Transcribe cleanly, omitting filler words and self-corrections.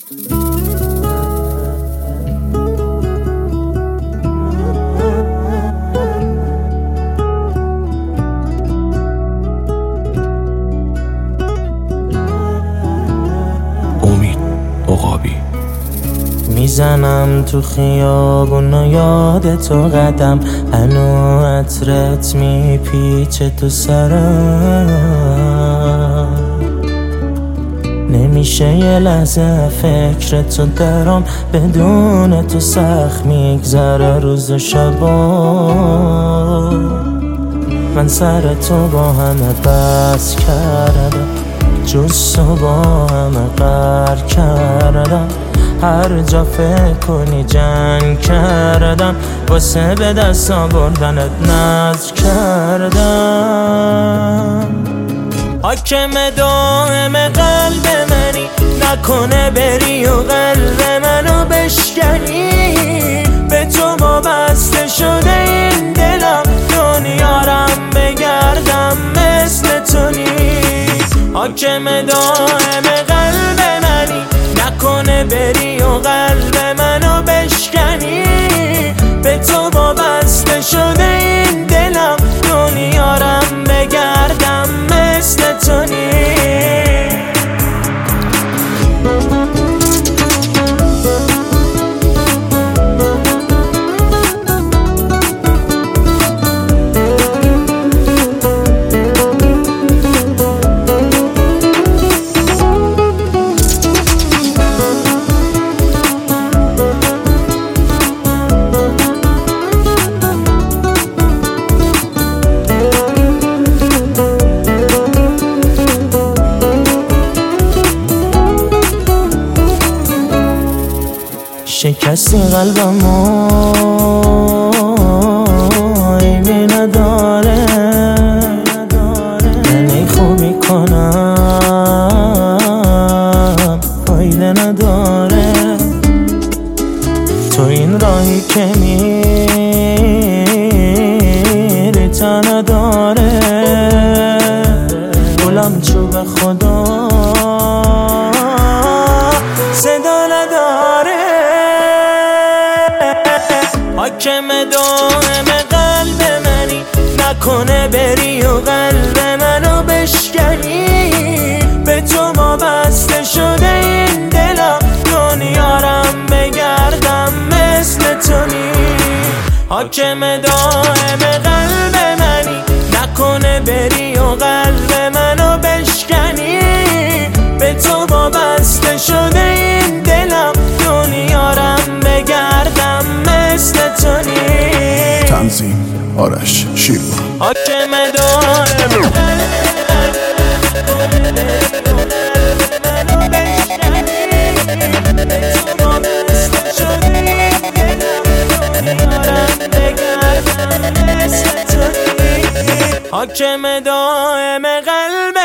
میزنم تو خیابون و یاد تو قدم، هنو عطرت میپیچه تو سرم، نمیشه یه لحظه فکر تو درام، بدون تو سخت میگذره روز و شبا. من سر تو با همه بس کردم، جز تو با همه قهر کردم، هر جا فکر کنی جنگ کردم، واسه به دست آوردنت نذر کردم. حاکم دائم قلب منی، نکنه بری و قلب منو بشکنی، به تو وابسته شده این دلم، دنیارم بگردم مثل تو نیست. حاکم دائم قلب منی، نکنه بری و قلب منو بشکنی، به تو وابسته شده این دلم، دنیارم بگردم مثل تو نیست. شکستی قلبمو عیبی نداره، من ای خوبی کنم فایده نداره، تو این راهی که میری تا نداره، گلم چوب خدا صدا نداره. حاکم دائم قلب منی، نکنه بری و قلب منو بشکنی، به تو وابسته شده این دلم، دنیارم بگردم مثل تو نیست. حاکم دائم قلب منی، نکنه بری و قلب منو بشکنی، به تو وابسته شده این دلم، دنیارم بگردم مثل تو نیست. تنظیم آرش شیروا. حاکم دائم حاکم دائم قلب